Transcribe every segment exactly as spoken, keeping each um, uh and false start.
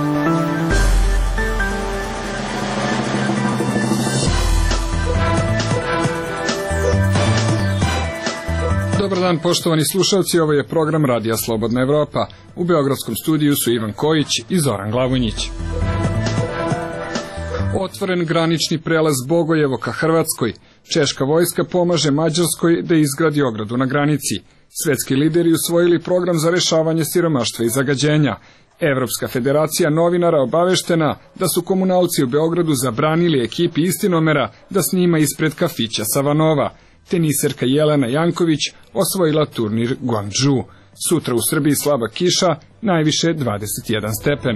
Dobar dan, poštovani slušalci, ovo je program Radija Slobodna Evropa. U beogradskom studiju su Ivan Kojić i Zoran Glavonjić. Otvoren granični prelaz Bogojevo ka Hrvatskoj. Češka vojska pomaže Mađarskoj da izgradi ogradu na granici. Svetski lideri usvojili program za rešavanje siromaštva i zagađenja. Evropska federacija novinara obaveštena da su komunalci u Beogradu zabranili ekipi Istinomera da snima ispred kafića Savanova. Teniserka Jelena Janković osvojila turnir Guangzhou. Sutra u Srbiji slaba kiša, najviše dvadeset jedan stepen.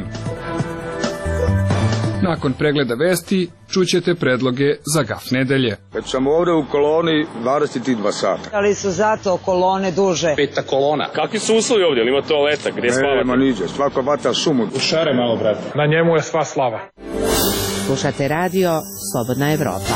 Nakon pregleda vesti čućete predloge za gaf nedelje. Kad sam ovde u koloni dvadeset dva sata. Ali su zato kolone duže. Peta kolona. Kakvi su uslovi ovdje? Ili ima toaleta? Gdje spavate? Nema niđe, svako vata sumu. U šare malo, brate. Na njemu je sva slava. Slušate radio Slobodna Evropa.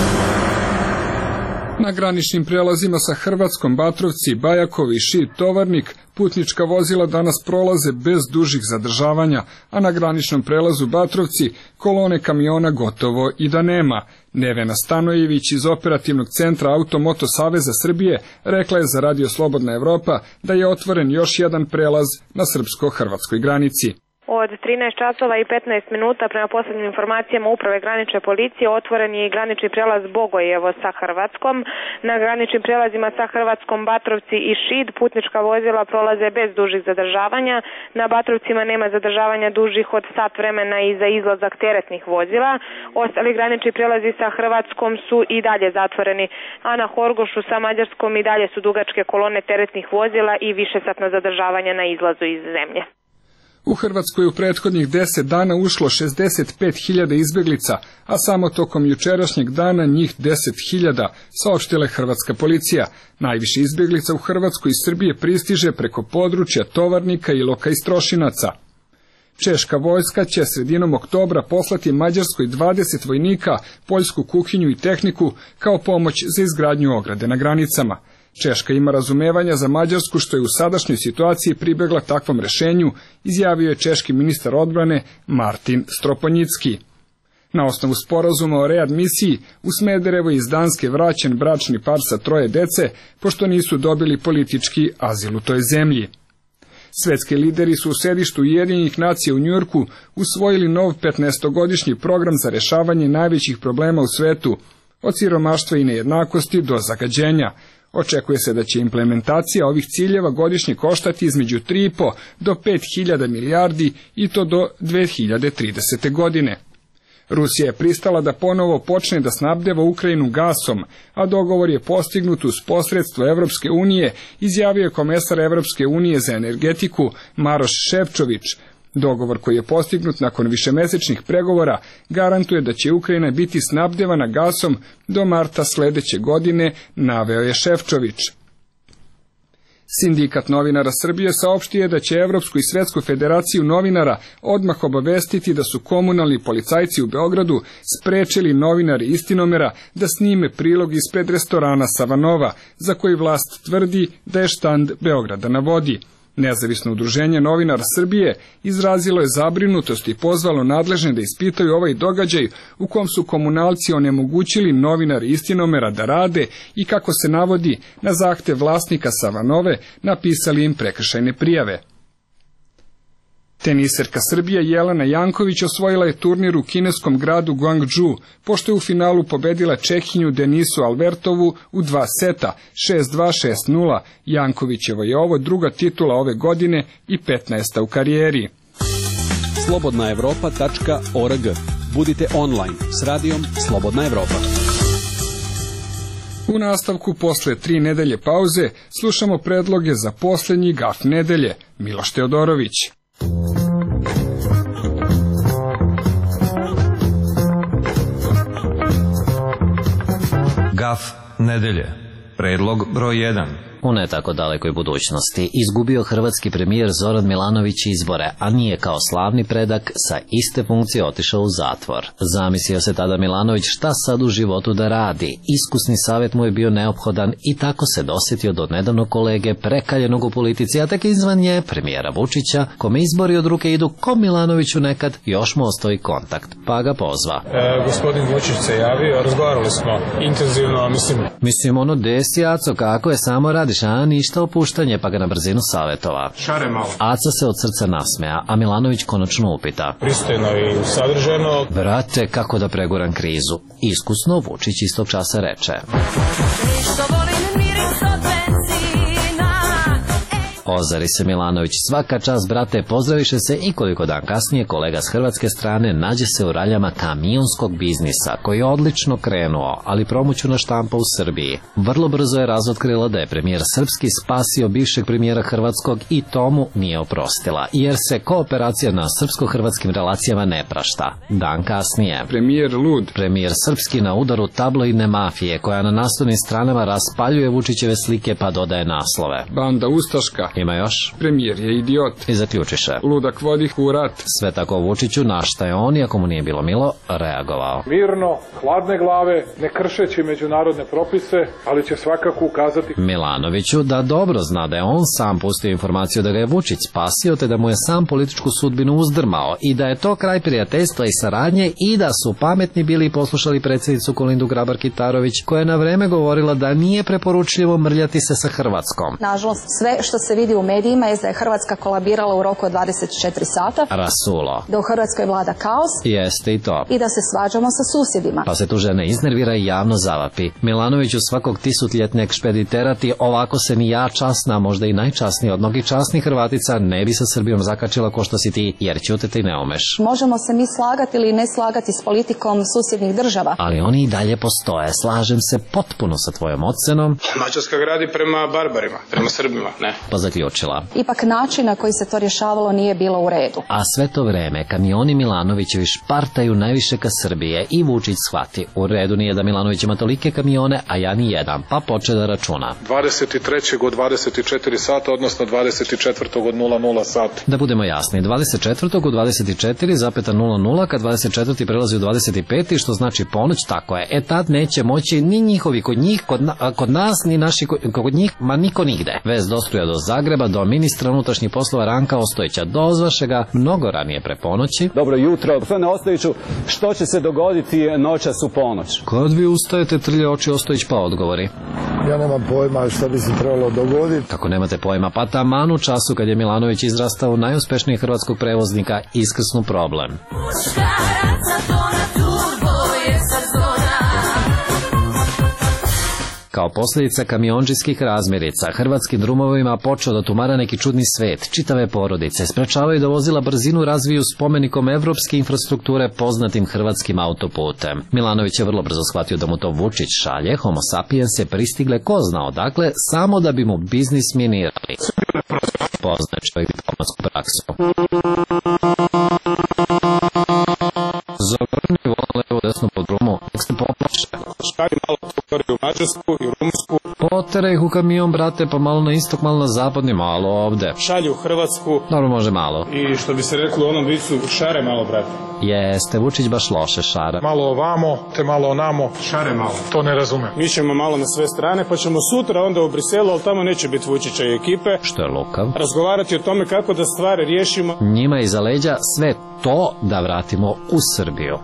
Na graničnim prelazima sa Hrvatskom Batrovci, Bajakovi, Šid, Tovarnik, putnička vozila danas prolaze bez dužih zadržavanja, a na graničnom prelazu Batrovci kolone kamiona gotovo i da nema. Nevena Stanojević iz Operativnog centra Automoto Saveza Srbije rekla je za Radio Slobodna Evropa da je otvoren još jedan prelaz na srpsko-hrvatskoj granici. Od trinaest časova i petnaest minuta prema poslednjim informacijama Uprave granične policije otvoren je i granični prelaz Bogojevo sa Hrvatskom. Na graničnim prelazima sa Hrvatskom Batrovci i Šid putnička vozila prolaze bez dužih zadržavanja. Na Batrovcima nema zadržavanja dužih od sat vremena i za izlazak teretnih vozila. Ostali granični prelazi sa Hrvatskom su i dalje zatvoreni, a na Horgošu sa Mađarskom i dalje su dugačke kolone teretnih vozila i višesatna zadržavanja na izlazu iz zemlje. U Hrvatskoj u prethodnih deset dana ušlo šezdeset pet hiljada izbeglica, a samo tokom jučerašnjeg dana njih deset hiljada, saopštila je hrvatska policija. Najviše izbeglica u Hrvatskoj iz Srbije pristiže preko područja Tovarnika, Iloka i Strošinaca. Češka vojska će sredinom oktobra poslati Mađarskoj dvadeset vojnika, poljsku kuhinju i tehniku kao pomoć za izgradnju ograde na granicama. Češka ima razumevanja za Mađarsku što je u sadašnjoj situaciji pribegla takvom rešenju, izjavio je češki ministar odbrane Martin Stroponjicki. Na osnovu sporazuma o readmisiji u Smederevo iz Danske vraćen bračni par sa troje dece, pošto nisu dobili politički azil u toj zemlji. Svetski lideri su u sedištu Ujedinjenih nacija u Njujorku usvojili nov petnaestogodišnji program za rešavanje najvećih problema u svetu, od siromaštva i nejednakosti do zagađenja. Očekuje se da će implementacija ovih ciljeva godišnje koštati između tri i po do pet hiljada milijardi i to do dve hiljade tridesete. godine. Rusija je pristala da ponovo počne da snabdeva Ukrajinu gasom, a dogovor je postignut uz posredstvo Evropske unije, izjavio je komesar Evropske unije za energetiku Maroš Šefčović. Dogovor koji je postignut nakon višemesečnih pregovora garantuje da će Ukrajina biti snabdevana gasom do marta sledeće godine, naveo je Šefčović. Sindikat novinara Srbije saopštio je da će Evropsku i Svetsku federaciju novinara odmah obavestiti da su komunalni policajci u Beogradu sprečili novinari Istinomera da snime prilog ispred restorana Savanova, za koji vlast tvrdi da je štand Beograda na vodi. Nezavisno udruženje novinara Srbije izrazilo je zabrinutost i pozvalo nadležne da ispitaju ovaj događaj u kom su komunalci onemogućili novinari Istinomera da rade i, kako se navodi, na zahtev vlasnika Savanove napisali im prekršajne prijave. Teniserka Srbije Jelena Janković osvojila je turnir u kineskom gradu Guangzhou, pošto je u finalu pobedila Čehinju Denisu Albertovu u dva seta, šest dva šest nula. Jankovićevo je ovo druga titula ove godine i petnaesta u karijeri. slobodna evropa tačka org. Budite online s radijom Slobodna Evropa. U nastavku, posle tri nedelje pauze, slušamo predloge za poslednji gaf nedelje. Miloš Teodorović. Gaf nedelje. Predlog broj jedan. U ne tako dalekoj budućnosti izgubio hrvatski premijer Zoran Milanović izbore, a nije kao slavni predak sa iste funkcije otišao u zatvor. Zamislio se tada Milanović šta sad u životu da radi. Iskusni savjet mu je bio neophodan i tako se dosjetio do nedavnog kolege prekaljenog u politici, a tek izvan nje premijera Vučića, kome izbori od ruke idu ko Milanoviću nekad, još mu ostoji kontakt, pa ga pozva. E, gospodin Vučić se javio, razgovarali smo intenzivno, mislim... Mislim ono, desi Aco, kako je, samo radiš, a ništa opuštanje, pa ga na brzinu savjetova. Šare malo. Aca se od srca nasmeja, a Milanović konačno upita. Pristojno i sadržajno. Brate, kako da preguram krizu? Iskusno Vučić istog časa reče. Ozari se Milanović, svaka čast brate, pozdraviše se i koliko dan kasnije kolega s hrvatske strane nađe se u raljama kamionskog biznisa koji je odlično krenuo, ali promuću na štampa u Srbiji. Vrlo brzo je razotkrila da je premijer srpski spasio bivšeg premijera hrvatskog i tomu nije oprostila, jer se kooperacija na srpsko-hrvatskim relacijama ne prašta. Dan kasnije. Premijer lud. Premijer srpski na udaru tabloidne mafije koja na naslovnim stranama raspaljuje Vučićeve slike pa dodaje naslove. Banda ustaška. Ima još? Premijer je idiot. I zaključiše. Ludak vodi u rat. Sve tako Vučiću, na šta je on, iako mu nije bilo milo, reagovao. Mirno, hladne glave, ne kršeći međunarodne propise, ali će svakako ukazati Milanoviću da dobro zna da je on sam pustio informaciju da ga je Vučić spasio, te da mu je sam političku sudbinu uzdrmao i da je to kraj prijateljstva i saradnje i da su pametni bili i poslušali predsjednicu Kolindu Grabar-Kitarović, koja je na vreme govorila da nije preporučljivo mrljati se sa Hrvatskom. Nažalost, sve što se vidi u medijima je da je Hrvatska kolabirala u roku od dvadeset četiri sata. Rasulo. Da u Hrvatskoj vlada kaos. Jeste i to. I da se svađamo sa susjedima. Pa se tu žena iznervira i javno zavapi. Milanoviću svakog tisutljetnjeg špediterati, ovako se ni ja časna, možda i najčasnija od mnogih časnih Hrvatica ne bi sa Srbijom zakačila ko što si ti, jer ćutete i ne umeš. Možemo se mi slagati ili ne slagati s politikom susjednih država. Ali oni i dalje postoje. Slažem se potpuno sa tvojom ocenom. Mađarska gradi prema barbarima, prema Srbima, ne? Pa zaključila. Ipak način na koji se to rješavalo nije bilo u redu. A sve to vreme kamioni Milanovićevi špartaju najviše ka Srbije i Vučić shvati. U redu nije da Milanović ima tolike kamione, a ja ni jedan, pa poče da računa. dvadeset trećeg od dvadeset četiri sata, odnosno dvadeset četvrtog od nula nula sata. Da budemo jasni, dvadeset četvrtog u dvadeset četiri zarez nula nula, kad dvadeset četvrti prelazi u dvadeset peti, što znači ponoć, tako je. E tad neće moći ni njihovi kod njih, kod, na, kod nas, ni naši kod, kod njih, ma niko nigde. Vez dostruja do Zagreba, do ministra unutrašnjih poslova Ranka Ostojića. Dozvaše ga mnogo ranije pre ponoći. Dobro jutro, gospodine Ostojiću, što će se dogoditi noćas u ponoć? Kad vi ustajete, trlje oči Ostojić pa odgovori. Ja nemam pojma šta bi se trebalo dogoditi. Kako nemate pojma, pa taman u času kad je Milanović izrastao najuspešnijeg hrvatskog prevoznika, iskrsnu problem. Kao posljedica kamionđijskih razmirica, hrvatskim drumovima počeo da tumara neki čudni svet. Čitave porodice sprečavaju da vozila brzinu razviju spomenikom evropske infrastrukture poznatim hrvatskim autoputem. Milanović je vrlo brzo shvatio da mu to Vučić šalje, homo sapiens se pristigle ko zna odakle, samo da bi mu biznis minirali. Poznat čovjek diplomatsku praksu. Zavrni vola levo desno pod drumu, nek se poplaše. Šalji malo tukari u Mađarsku i Rumunsku. Potere ih u kamion, brate, pa malo na istok, malo na zapadni, malo ovde. Šalji u Hrvatsku. Dobro, može malo. I što bi se reklo u onom vicu, šare malo, brate. Jeste, Vučić baš loše šara. Malo ovamo, te malo onamo, šare malo. To ne razumem. Mi ćemo malo na sve strane, pa ćemo sutra onda u Briselu, ali tamo neće biti Vučića i ekipe. Što je lukav. Razgovarati o tome kako da stvari riješimo. Njima iza leđa sve to da vratimo u Srbiju.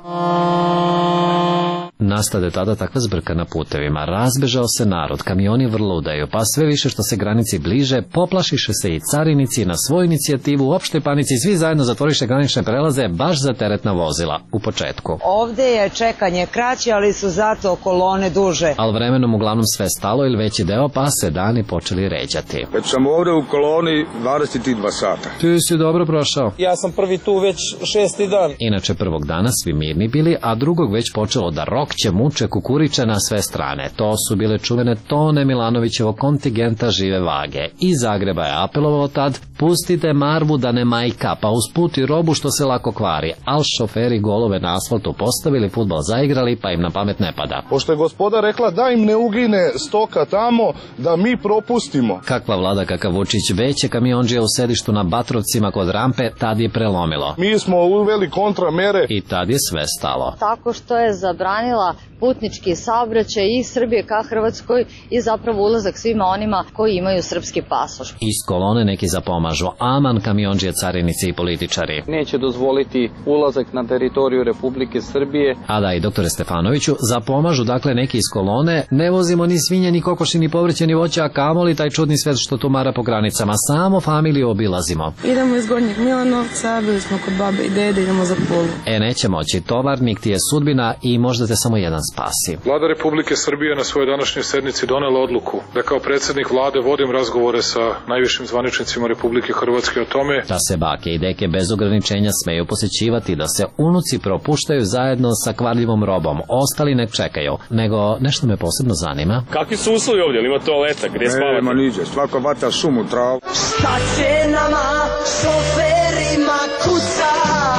Nastade tada takva zbrka na putevima, razbežao se narod, kamioni vrludaju, pa sve više što se granici bliže, poplašiše se i carinici na svoju inicijativu u opštoj panici, svi zajedno zatvoriše granične prelaze baš za teretna vozila u početku. Ovde je čekanje kraće, ali su zato kolone duže. Al vremenom uglavnom sve stalo ili veći deo, pa se dani počeli ređati. Već sam ovde u koloni dvadeset dva sata. Ti si dobro prošao. Ja sam prvi tu već šesti dan. Inače prvog dana svi mirni bili, a drugog već počelo da rokće, muče, kukuriče na sve strane. To su bile čuvene tone Milanovićevog kontingenta žive vage. Iz Zagreba je apelovao tad, Pustite Marvu da ne majka, pa usput i robu što se lako kvari, al šoferi golove na asfaltu postavili, fudbal zaigrali, pa im na pamet ne pada. Pošto je gospoda rekla da im ne ugine stoka tamo, da mi propustimo. Kakva vlada, kakav Vučić, već je kamiondžija u sedištu na Batrovcima kod rampe, tad je prelomilo. Mi smo uveli kontramere i tad je sve stalo. Tako što je zabranila putnički saobraćaj i Srbije ka Hrvatskoj i zapravo ulazak svima onima koji imaju srpski pasoš. Iz kolone neki zapomažu, aman kamiondžije, carinici i političari. Neće dozvoliti ulazak na teritoriju Republike Srbije. A da, i doktore Stefanoviću, zapomažu dakle neki iz kolone, ne vozimo ni svinje, ni kokoši, ni povrće, ni voća, a kamoli taj čudni svet što tumara po granicama, samo familiju obilazimo. Idemo iz Gornjeg Milanovca, bili smo kod babe i dede, idemo za Pulu. E, neće moći, tovarnik ti je sudbina i možda te samo jedan spasi. Vlada Republike Srbije na svojoj današnjoj sednici donela odluku da kao predsjednik vlade vodim razgovore sa najvišim zvaničnicima Republike Hrvatske o tome da se bake i deke bez ograničenja smeju posjećivati, da se unuci propuštaju zajedno sa kvarljivom robom, ostali nek čekaju, nego nešto me posebno zanima. Kakvi su uslovi ovdje? Ima toaleta, gdje spavate? Nema niđe, svako vata šumu, travu. Šta će nama šoferima kuca?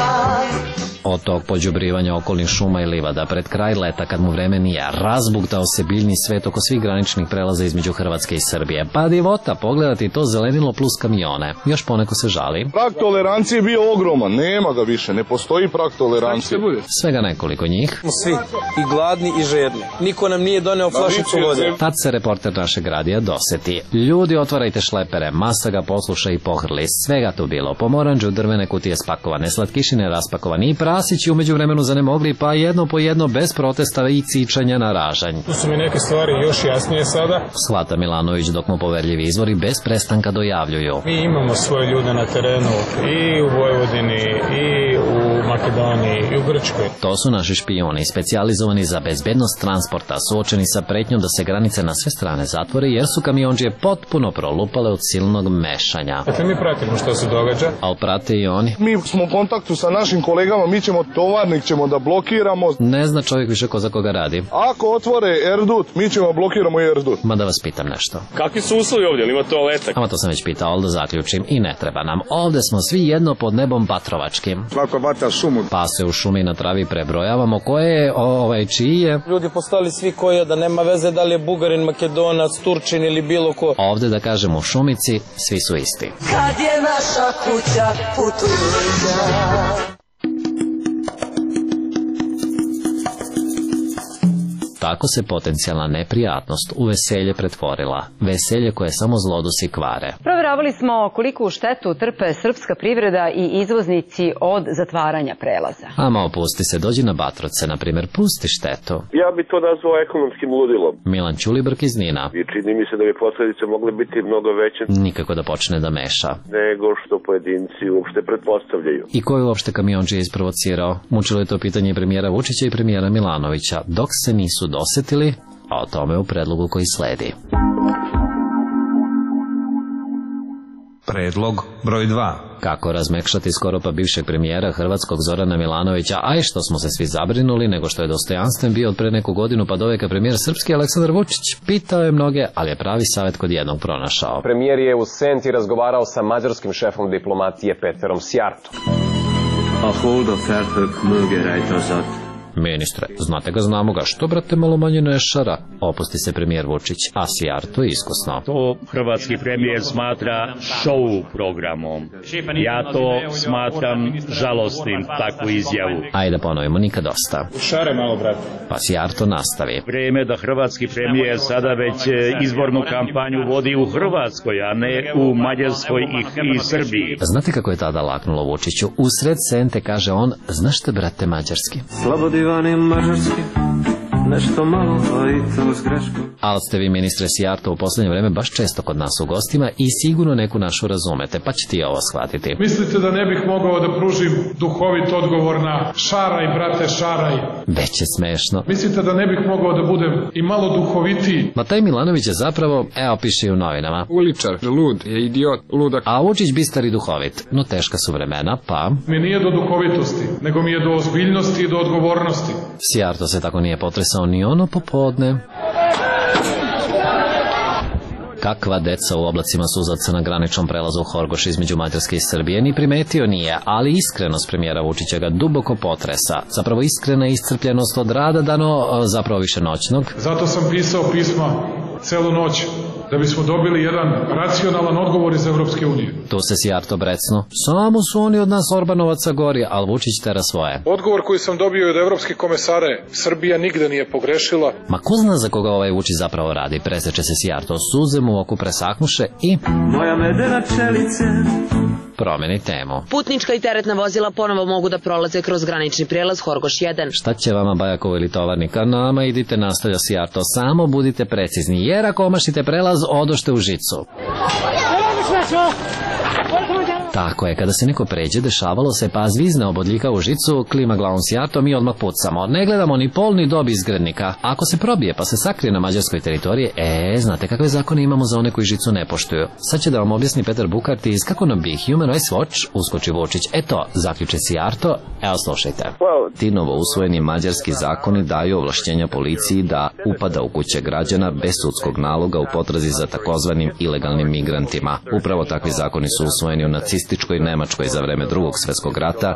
Od tog pođubrivanja okolnih šuma i livada pred kraj leta, kad mu vreme nije, razbuktao se biljni svet oko svih graničnih prelaza između Hrvatske i Srbije. Pa divota pogledati to zelenilo plus kamione. Još poneko se žali. Prag tolerancije je bio ogroman, nema ga više, ne postoji prag tolerancije. Svega nekoliko njih. Svi, i gladni i žedni. Niko nam nije doneo flašicu vode. Tad se reporter našeg radija doseti. Ljudi, otvarajte šlepere, masa ga posluša i pohrli. Svega tu bilo. Pomoranđu, drvene kutije spakovane, slatkišine raspakovane i prasići umeđu vremenu zanemogli, pa jedno po jedno bez protesta i cičanja na ražanj. Tu su mi neke stvari još jasnije sada. Shvata Milanović dok mu poverljivi izvori bez prestanka dojavljuju. Mi imamo svoje ljude na terenu i u Vojvodini, i u Makedoniji, i u Grčkoj. To su naši špijuni, specijalizovani za bezbednost transporta, suočeni sa pretnjom da se granice na sve strane zatvore, jer su kamiondžije potpuno prolupale od silnog mešanja. Dakle, mi pratimo što se događa. Ali prate i oni. Mi smo u kontaktu sa našim kolegama, mi ćemo tovarnik ćemo da blokiramo. Ne zna čovjek više ko za koga radi. Ako otvore Erdut, mi ćemo blokiramo i Erdut. Ma da vas pitam nešto. Kakvi su uslovi ovdje? Ima toaleta? Ama to sam već pitao, ali da zaključim i ne treba nam. Ovde smo svi jedno pod nebom Batrovačkim. Svako vata šumu. Pa se u šumi na travi prebrojavamo koje je, ovaj, čiji je. Ljudi postali svi koji je, da nema veze da li je Bugarin, Makedonac, Turčin ili bilo ko. Ovde da kažem u šumici, svi su isti. Kad je naša kuća putuća. Tako se potencijalna neprijatnost u veselje pretvorila. Veselje koje samo zlodusi kvare. Provjeravali smo koliko štetu trpe srpska privreda i izvoznici od zatvaranja prelaza. Ama opusti se, dođi na Batrovce, na primjer, pusti štetu. Ja bi to nazvao ekonomskim ludilom. Milan Ćulibrk iz Nina. I čini mi se da bi posljedice mogle biti mnogo veće. Nikako da počne da meša. Nego što pojedinci uopšte pretpostavljaju. I ko je uopšte kamiondžije isprovocirao? Mučilo je to pitanje premijera Vučića i premijera Milanovića, dok se nisu dosetili, a o tome u predlogu koji sledi. Predlog broj dva. Kako razmekšati skoro pa bivšeg premijera hrvatskog Zorana Milanovića, a i što smo se svi zabrinuli, nego što je dostojanstven bio od pre neku godinu pa doveka premijer srpski Aleksandar Vučić. Pitao je mnoge, ali je pravi savjet kod jednog pronašao. Premijer je u Senti razgovarao sa mađarskim šefom diplomatije Peterom Sjartom. A hårda färtök mögé rejtazat. Ministre, znate ga, znamo ga, što brate malo manje ne šara? Opusti se premijer Vučić, a Sjarto iskusno. To hrvatski premijer smatra show programom. Ja to smatram žalostim, takvu izjavu. Ajde ponovimo, nikad dosta. Šare malo, brate. Pa Sjarto nastavi. Vreme da hrvatski premijer sada već izbornu kampanju vodi u Hrvatskoj, a ne u Mađarskoj i, i Srbiji. Znate kako je tada laknulo Vučiću? Usred Sente kaže on, znaš te brate mađarski? Slobodivani mađarski, nešto malo, a i to s greškom. Ali ste vi, ministre Sjarto, u posljednje vreme baš često kod nas u gostima i sigurno neku našu razumete, pa ćete i ovo shvatiti. Mislite da ne bih mogao da pružim duhovit odgovor na šaraj, brate, šaraj? Već je smešno. Mislite da ne bih mogao da budem i malo duhovitiji? Ma taj Milanović je zapravo, evo piše i u novinama, uličar, lud, je idiot, ludak. A Vučić bistar i duhovit, no teška su vremena, pa... Mi nije do duhovitosti, nego mi je do ozbiljnosti i do odgovornosti. Sjarto se tako nije potresao ni ono popodne. Kakva deca u oblacima suzaca na graničnom prelazu Horgoš između Mađarske i Srbije ni primetio nije, ali iskrenost premijera Vučića ga duboko potresa. Zapravo iskrena iscrpljenost od rada dano, zapravo više noćnog. Zato sam pisao pisma celu noć, da bismo dobili jedan racionalan odgovor iz Evropske unije. Tu se Sijarto brecnu. Samo su oni od nas Orbanovaca gori, ali Vučić tera svoje. Odgovor koji sam dobio od evropskih komesare, Srbija nigde nije pogrešila. Ma ko zna za koga ovaj Vučić zapravo radi? Preseče se Sijarto, suze mu u oku presaknuše i... Moja medena pčelice... Promeni temu. Putnička i teretna vozila ponovo mogu da prolaze kroz granični prijelaz Horgoš jedan. Šta će vama Bajakovo ili tovarnika? Nama idite, nastavlja Sijarto, samo budite precizni, jer ako omašite prelaz, odošte u žicu. Tako je, kada se neko pređe, dešavalo se pa zvizne obodljika u žicu, klima glavom Sijarto, mi odmah pucamo. Ne gledamo ni pol ni dob izgrednika. Ako se probije pa se sakrije na mađarskoj teritoriji, e, znate kakve zakone imamo za one koji žicu ne poštuju. Sad će da vam objasni Petar Bukarti iz kako nam bi Human Rights Watch uskoči Vučić. Eto, zaključe Sijarto, evo slušajte. Ti novo usvojeni mađarski zakoni daju ovlašćenja policiji da upada u kuće građana bez sudskog naloga u potrazi za takozvanim ilegalnim migrantima. Upravo takvi zakoni su usvojeni u nacističkoj Nemačkoj za vreme Drugog svjetskog rata.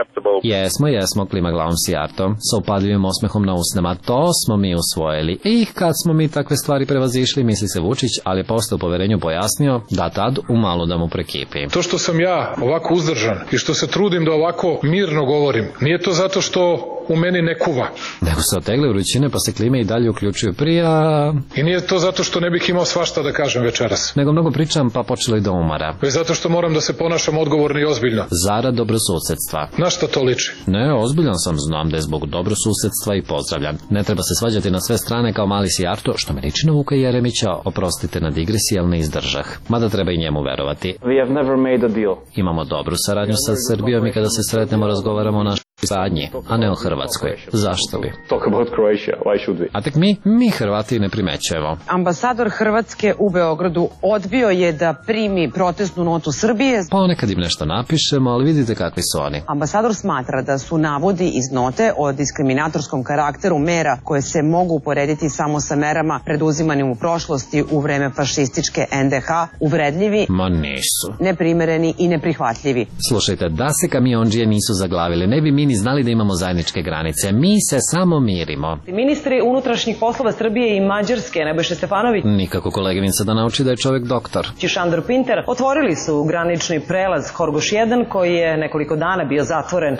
Jesmo, jesmo, klima glavom Sijarto, sa upadljivim osmehom na usnama. To smo mi usvojili. I kad smo mi takve stvari prevazišli, misli se Vučić, ali je posle u poverenju pojasnio da tad umalo da mu prekipi. To što sam ja ovako uzdržan i što se trudim da ovako mirno govorim, nije to zato što u meni ne kuva. Nego se otegle vrućine pa se klime i dalje uključuju prija... I nije to zato što ne bih imao svašta da kažem večeras. Nego mnogo pričam pa počelo i da umara. Već zato što moram da se ponašam odgovorno i ozbiljno. Zarad dobrosusedstva. Na šta to liči? Ne, ozbiljan sam, znam da je zbog dobrosusedstva i pozdravljam. Ne treba se svađati na sve strane kao mali Sijarto, što me liči na Vuka Jeremića, oprostite na digresiji, ali ne izdržah. Mada treba i njemu verovati. We have never made a deal. Imamo dobru saradnju sa Srbijom i kada se sretnemo razgovaramo o našoj saradnji, a ne o Hrvatskoj. Zašto bi? Talk about Croatia, why should we? A tek mi, mi Hrvati ne primećujemo. Ambasador Hrvatske u Beogradu odbio je da primi protestnu notu Srbije. Ponekad im nešto napišemo, ali vidite kakvi su oni. Ambasador smatra da su navodi iz note o diskriminatorskom karakteru mera koje se mogu uporediti samo sa merama preduzimanim u prošlosti u vreme fašističke en de ha uvredljivi, ma nisu, neprimereni i neprihvatljivi. Slušajte, da se kamiondžije nisu zaglavili, ne bi mi ni znali da imamo zajedničke granice. Mi se samo mirimo. Ministri unutrašnjih poslova Srbije i Mađarske, Nebojša Stefanović, nikako koleginica da nauči da je čovjek doktor, Šandor Pinter, otvorili su granični prelaz Horgoš jedan koji je nekoliko dana bio zatvoren.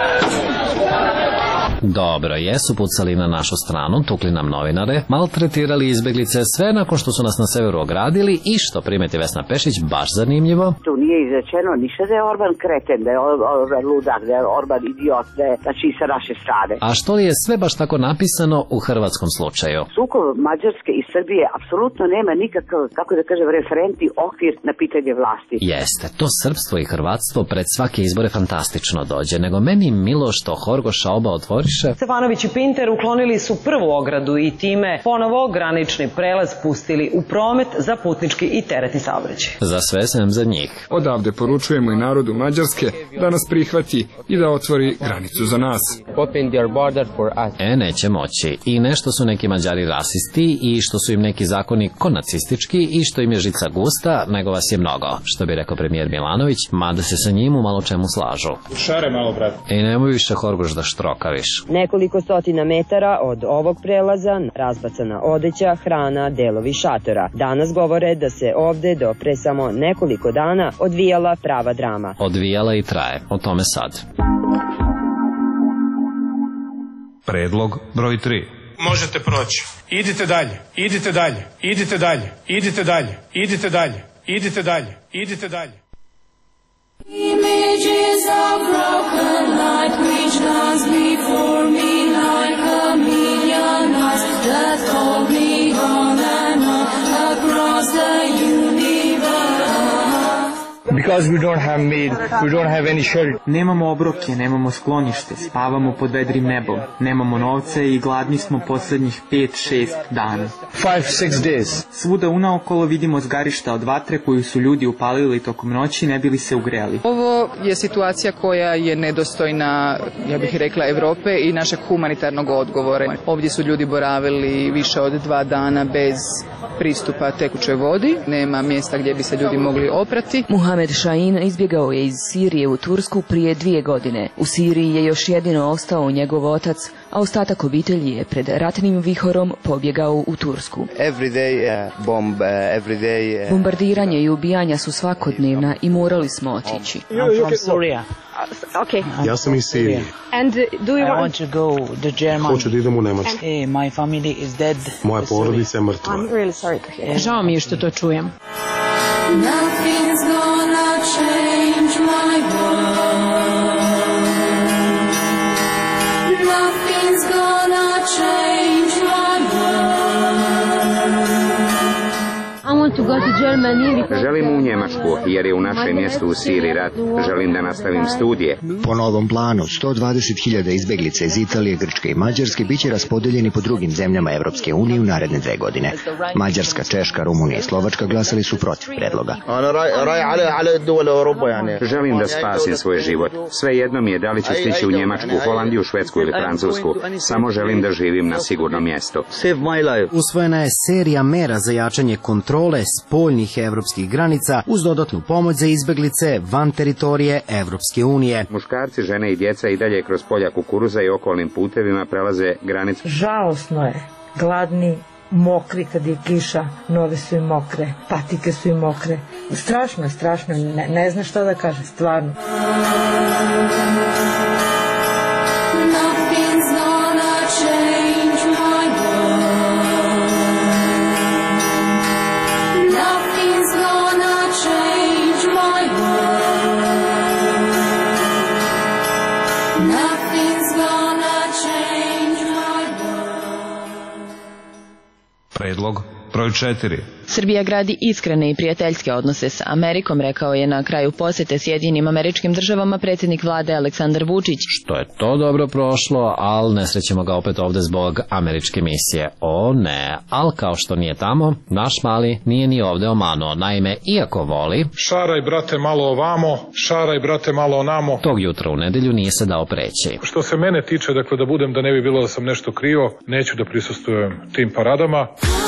Dobro, jesu pucali na našu stranu, tukli nam novinare, maltretirali izbeglice, sve nakon što su nas na severu ogradili i što primeti Vesna Pešić, baš zanimljivo. Tu nije izrečeno ništa da je Orban kreten, da je Orban ludak, da je Orban idiot, da je znači sa naše strane. A što li je sve baš tako napisano u hrvatskom slučaju? Sukob Mađarske i Srbije apsolutno nema nikakav, kako da kažem, referentni okvir na pitanje vlasti. Jeste, to srpstvo i hrvatstvo pred svake izbore fantastično dođe, nego meni milo što Horgoša oba otvori. Stefanović i Pinter uklonili su prvu ogradu i time ponovo granični prelaz pustili u promet za putnički i teretni saobraćaj. Za sve sem za njih. Odavde poručujemo i narodu Mađarske da nas prihvati i da otvori granicu za nas. E, neće moći. I nešto su neki Mađari rasisti i što su im neki zakoni konacistički i što im je žica gusta, nego vas je mnogo. Što bi rekao premijer Milanović, mada se sa njim u malo čemu slažu. Šare malo, brat. I nemoj više Horgoš da štrokaviš. Nekoliko stotina metara od ovog prelaza razbacana odeća, hrana, delovi šatora. Danas govore da se ovde do pre samo nekoliko dana odvijala prava drama. Odvijala i traje. O tome sad. Predlog broj tri. Možete proći. Idite dalje. Idite dalje. Idite dalje. Idite dalje. Idite dalje. Idite dalje. Idite dalje. Images of broken light which dance before me like a million eyes that hold me on and on across the universe. because we don't have meal, we don't have any shelter. Nemamo obroke, nemamo sklonište, spavamo pod vedrim nebom, nemamo novce i gladni smo poslednjih pet šest dana. five six days. Svuda unaokolo vidimo zgarišta od vatre koju su ljudi upalili tokom noći ne bili se ugreli. Ovo je situacija koja je nedostojna, ja bih rekla, Evrope i našeg humanitarnog odgovora. Ovdje su ljudi boravili više od dva dana bez pristupa tekućoj vodi, nema mjesta gdje bi se ljudi mogli oprati. Muhamed Šahin izbjegao je iz Sirije u Tursku prije dvije godine. U Siriji je još jedino ostao njegov otac, a ostatak obitelji je pred ratnim vihorom pobjegao u Tursku. Everyday, uh, bomb, uh, everyday, uh... Bombardiranje i ubijanja su svakodnevna i morali smo otići. I'm from Syria. Okay. Ja sam iz Sirije. And do you I want to go to Germany. Hoću da idem u Nemačku. Hey, my family is dead. Moja porodica je mrtva. I'm really sorry to hear. Žao mi je što to čujem. Nothing's gonna change my world. Nothing's gonna change my world. I want to go to Germany because... Želim u Njemačku, jer je u našem mjestu u Siriji rat. Želim da nastavim studije. Po novom planu, sto dvadeset hiljada izbeglica iz Italije, Grčke i Mađarske biće raspodeljeni po drugim zemljama Evropske unije u naredne dve godine. Mađarska, Češka, Rumunija i Slovačka glasali su protiv predloga. Želim da spasim svoj život. Sve jedno mi je da li ću stići u Njemačku, Holandiju, Švedsku ili Francusku. Samo želim da živim na sigurnom mjestu. Usvojena je serija mera za jačanje kontrole spoljnih evropskih granica uz dodatnu pomoć za izbeglice van teritorije Evropske unije. Muškarci, žene i djeca i dalje kroz polja kukuruza i okolnim putevima prelaze granicu. Žalosno je, gladni, mokri kad je kiša, noge su im mokre, patike su im mokre. Strašno je, strašno, ne, ne znam šta da kažem, stvarno. Predlog broj četiri. Srbija gradi iskrene i prijateljske odnose sa Amerikom, rekao je na kraju posjete Sjedinjenim Američkim Državama predsjednik vlade Aleksandar Vučić. Što je to dobro prošlo, ali ne srećemo ga opet ovde zbog američke misije. O ne, ali kao što nije tamo, naš mali nije ni ovde omanuo. Naime, iako voli... Šaraj, brate, malo ovamo, šaraj, brate, malo onamo. Tog jutra u nedelju nije se dao preći. Što se mene tiče, dakle, da budem, da ne bi bilo da sam nešto krio, neću da prisustujem tim paradama.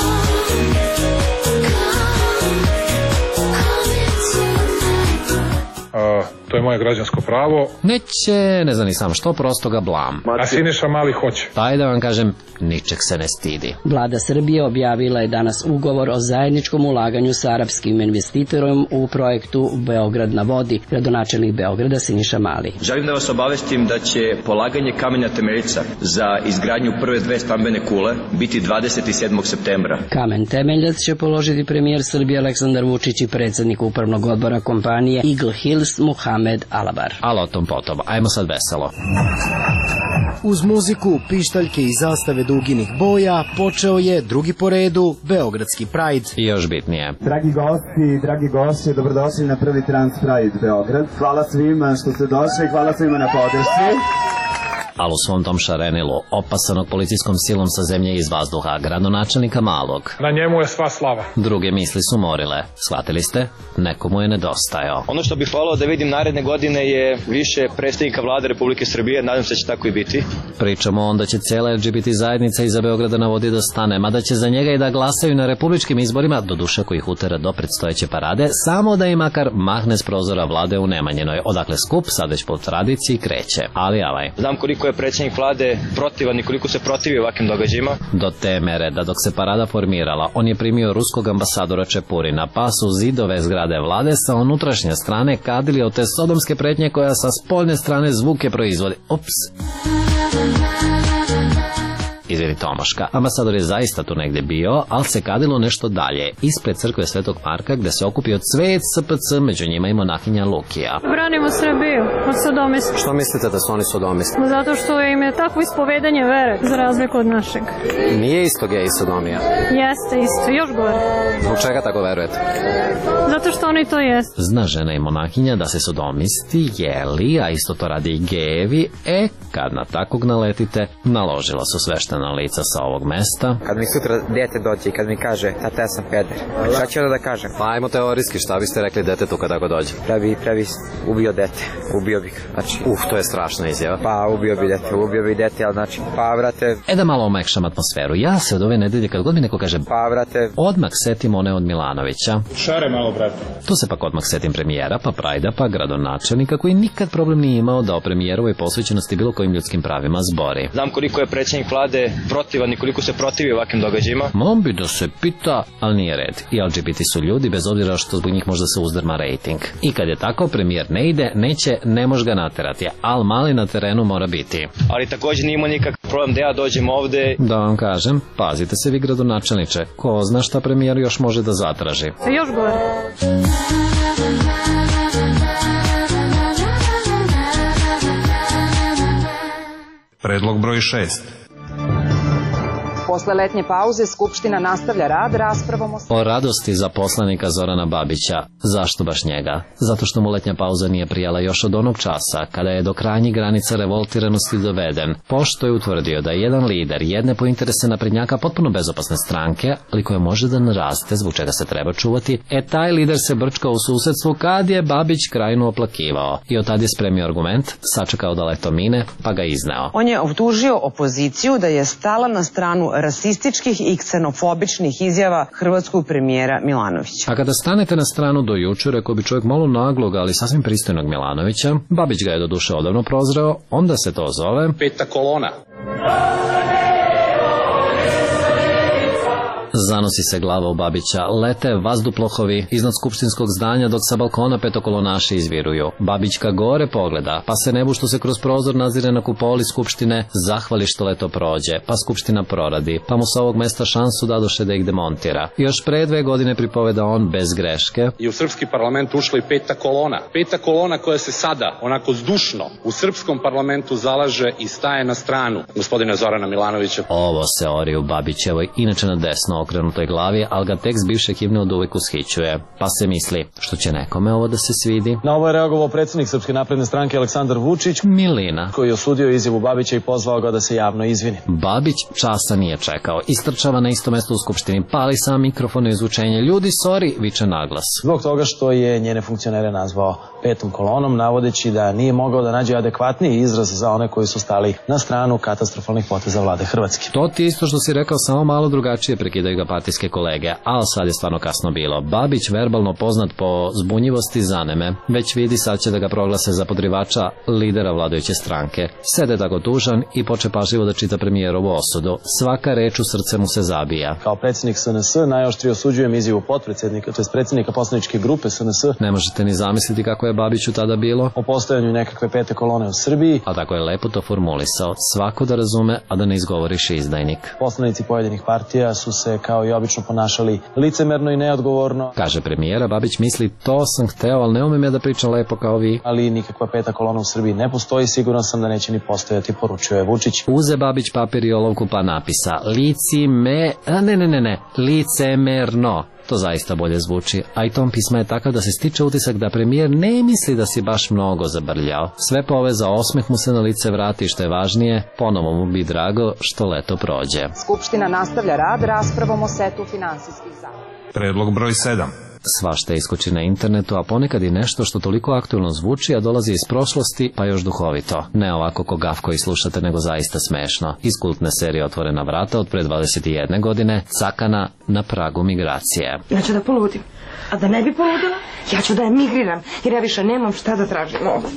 Uh, to je moje građansko pravo. Neće, ne znam ni sam što, prosto ga blam. A Siniša Mali hoće. Pa je da vam kažem, ničeg se ne stidi. Vlada Srbije objavila je danas ugovor o zajedničkom ulaganju sa arapskim investitorom u projektu Beograd na vodi, gradonačelnik Beograda Siniša Mali. Želim da vas obavestim da će polaganje kamenja temeljica za izgradnju prve dve stambene kule biti dvadeset sedmog septembra. Kamen temeljac će položiti premijer Srbije Aleksandar Vučić i predsjednik upravnog odbora kompanije Eagle Hills Muhamed Alabar. Ali o tom potom, ajmo sad veselo. Uz muziku, pištaljke i zastave duginih boja počeo je drugi po redu Beogradski Pride. I još bitnije. Dragi gosti, dragi gosti, dobrodošli na prvi Trans Pride Beograd. Hvala svima što ste došli, hvala svima na podršci. Ali u svom tom šarenilu, opasanog policijskom silom sa zemlje iz vazduha, gradonačelnika Malog. Na njemu je sva slava. Druge misli su morile. Shvatili ste? Nekomu je nedostajao. Ono što bih volao da vidim naredne godine je više predstavnika vlade Republike Srbije, nadam se da će tako i biti. Pričamo onda će cijela L G B T zajednica iza Beograda na vodi da stane, mada će za njega i da glasaju na republičkim izborima, do duša koji ih utera do predstojeće parade, samo da im makar mahne s prozora vlade u Nemanjinoj, odakle skup sad već po tradiciji kreće. Ali avaj. Znam koliko je predsjednik vlade protivan i koliko se protivi ovakvim događajima. Do te mere da dok se parada formirala, on je primio ruskog ambasadora Čepurina, pa su zidove zgrade vlade sa unutrašnje strane kadili od te sodomske pretnje koja sa spoljne strane zvuke proizvodi. Ups. izvini Tomaška. Ambasador je zaista tu negdje bio, ali se kadilo nešto dalje, ispred crkve Svetog Marka, gde se okupio cvet S P C, među njima i monahinja Lukija. Branimo Srbiju od sodomista. Što mislite da su oni sodomisti? Zato što im je takvo ispovedanje vere, za razliku od našeg. Nije isto gej i sodomija? Jeste isto, još gore. Zbog čega tako verujete? Zato što oni to jesu. Zna žena i monahinja da se sodomisti jeli, a isto to radi i gejevi, e, kad na takvog naletite, naložila su sveštena lica sa ovog mesta. Kad mi sutra dete dođe i kad mi kaže, tata ja sam peder, šta ću onda da kažem? Pa ajmo teorijski, šta biste rekli detetu kad tako dođe? Previ, previ, ubio dete, ubio bih, znači... Uf, to je strašna izjava. Pa, ubio bi dete, ubio bi dete, ali znači, pa vrate... E da malo omekšam atmosferu, ja se od ove nedelje kad god mi neko kaže, pa vrate... odmah setim one od Milanovića. Šare malo, brate. Tu se pak odmah setim premijera, pa prajda, pa gradonačelnika koji nikad problem nije imao da o premijerovoj posvećenosti bilo kojim ljudskim pravima zbori. Znam koliko je predsjednik vlade protivan i koliko se protivi ovakvim događajima. Mom bi da se pita, ali nije red. I L G B T su ljudi, bez obzira što zbog njih možda se uzdrma rating. I kad je tako, premijer ne ide, neće, ne može ga naterati, ali mali na terenu mora biti. Ali također nije imao nikakav problem da ja dođem ovde. Da vam kažem, pazite se vi gradonačelniče, ko zna šta premijer još može da zatraži. Još gore. Predlog broj šest. Posle letnje pauze Skupština nastavlja rad raspravom o... O radosti za poslanika Zorana Babića. Zašto baš njega? Zato što mu letnja pauza nije prijala još od onog časa, kada je do krajnjih granica revoltiranosti doveden, pošto je utvrdio da je jedan lider jedne po interese naprednjaka potpuno bezopasne stranke, ali koja može da naraste, zbog čega se treba čuvati, e taj lider se brčkao u susedstvu kad je Babić krajnu oplakivao. I od tad je spremio argument, sačekao da leto mine, pa ga izneo. On je optužio opoziciju da je stala na stranu rasističkih i ksenofobičnih izjava hrvatskog premijera Milanovića. A kada stanete na stranu do juče, rekao bi čovjek malo naglog, ali sasvim pristojnog Milanovića, Babić ga je do duše odavno prozreo, onda se to zove... Peta kolona. Zanosi se glava u Babića, lete vazduplohovi iznad skupštinskog zdanja dok sa balkona petokolonaši izviruju. Babićka gore pogleda, pa se nebu što se kroz prozor nazire na kupoli skupštine, zahvali što leto prođe, pa skupština proradi, pa mu sa ovog mesta šansu dadoše da ih demontira. Još pre dve godine pripoveda on bez greške. I u srpski parlament ušla i peta kolona. Peta kolona koja se sada, onako zdušno, u srpskom parlamentu zalaže i staje na stranu gospodina Zorana Milanovića. Ovo se ori u Babićevoj, inače na desno okrenutoj glavi, ali ga tekst bivše himne od uvek ushićuje. Pa se misli, što će nekome ovo da se svidi? Na ovo je reagovao predsjednik Srpske napredne stranke Aleksandar Vučić, Milina, koji je osudio izjavu Babića i pozvao ga da se javno izvini. Babić časa nije čekao. Istrčava na isto mesto u skupštini, pali sam mikrofon i izvučenje. Ljudi, sorry, viče naglas. Zbog toga što je njene funkcionere nazvao petom kolonom, navodeći da nije mogao da nađe adekvatniji izraz za one koji su stali na stranu katastrofalnih poteza vlade Hrvatske. To ti isto što si rekao, samo malo drugačije prekidaju ga partijske kolege, ali sad je stvarno kasno bilo. Babić, verbalno poznat po zbunjivosti, zaneme. Već vidi sad će da ga proglase za podrivača lidera vladajuće stranke. Sede tako tužan i poče pažljivo da čita premijerovu osudu. Svaka reč u srce mu se zabija. Kao predsjednik S N S najoštrije osuđujem izjavu potpredsjednika, to je predsjednika poslaničke grupe S N S. Ne možete ni zamisliti kako je Babiću tada bilo. O postojanju nekakve pete kolone u Srbiji. A tako je lepo to formulisao. Svako da razume, a da ne izgovoriš izdajnik. Poslanici pojedinih partija su se kao i obično ponašali licemerno i neodgovorno. Kaže premijera, Babić misli, to sam hteo, ali ne umem ja da pričam lepo kao vi. Ali nikakva peta kolona u Srbiji ne postoji, siguran sam da neće ni postojati, poručuje Vučić. Uze Babić papir i olovku pa napisa, lici me, a ne ne ne ne, licemerno. To zaista bolje zvuči, a i ton pisma je takav da se stiče utisak da premijer ne misli da si baš mnogo zabrljao. Sve poveza, osmeh mu se na lice vrati, što je važnije, ponovo mu bi drago što leto prođe. Skupština nastavlja rad raspravom o setu finansijskih zakona. Predlog broj sedam. Svašta iskoči na internetu, a ponekad i nešto što toliko aktualno zvuči, a dolazi iz prošlosti, pa još duhovito. Ne ovako ko gaf koji slušate, nego zaista smešno. Iz kultne serije Otvorena vrata od pre dvadeset jedne godine, Cakana na pragu migracije. Ja ću da poludim. A da ne bi poludila, ja ću da emigriram, jer ja više nemam šta da tražim ovdje.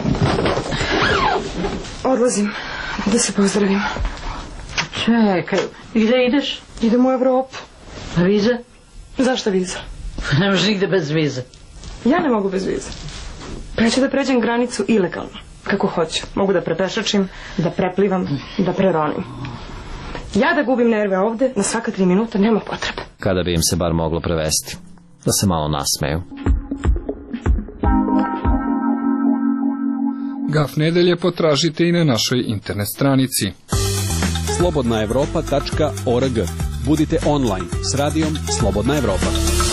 Odlazim, da se pozdravim. Čekaj, gde ideš? Idem u Evropu. A viza? Zašto viza? Ne možeš nigde bez vize. Ja ne mogu bez vize. Pa ja ću da pređem granicu ilegalno, kako hoću. Mogu da prepešačim, da preplivam, da preronim. Ja da gubim nerve ovde na svaka tri minuta nema potrebe. Kada bi im se bar moglo prevesti, da se malo nasmeju. Gaf nedelje potražite i na našoj internet stranici. slobodna evropa tačka org. Budite online s radijom Slobodna Evropa.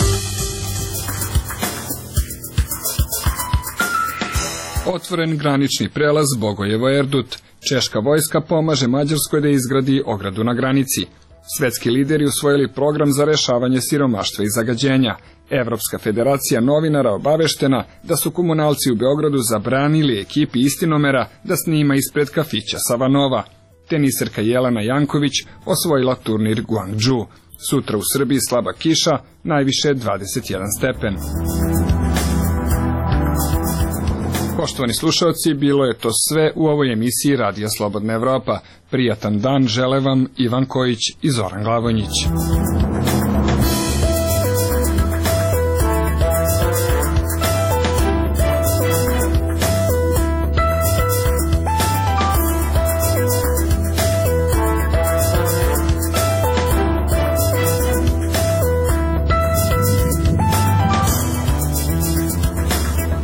Otvoren granični prelaz Bogojevo-Erdut. Češka vojska pomaže Mađarskoj da izgradi ogradu na granici. Svetski lideri usvojili program za rešavanje siromaštva i zagađenja. Evropska federacija novinara obaveštena da su komunalci u Beogradu zabranili ekipi Istinomera da snima ispred kafića Savanova. Teniserka Jelena Janković osvojila turnir Guangzhou. Sutra u Srbiji slaba kiša, najviše dvadeset jedan stepen. Poštovani slušalci, bilo je to sve u ovoj emisiji Radija Slobodna Evropa. Prijatan dan žele vam Ivan Kojić i Zoran Glavonjić.